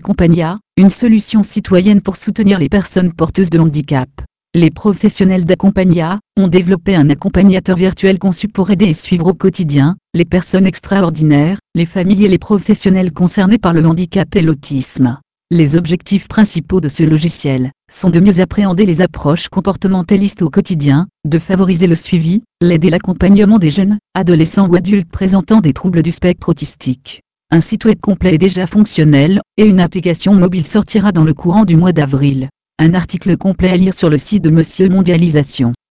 Accompagna, une solution citoyenne pour soutenir les personnes porteuses de handicap. Les professionnels d'Accompagna ont développé un accompagnateur virtuel conçu pour aider et suivre au quotidien les personnes extraordinaires, les familles et les professionnels concernés par le handicap et l'autisme. Les objectifs principaux de ce logiciel sont de mieux appréhender les approches comportementalistes au quotidien, de favoriser le suivi, l'aide et l'accompagnement des jeunes, adolescents ou adultes présentant des troubles du spectre autistique. Un site web complet est déjà fonctionnel, et une application mobile sortira dans le courant du mois d'avril. Un article complet à lire sur le site de Monsieur Mondialisation.